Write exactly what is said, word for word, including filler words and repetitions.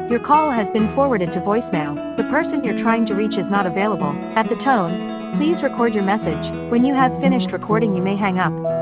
Your call has been forwarded to voicemail. The person you're trying to reach is not available. At the tone, please record your message. When you have finished recording, you may hang up.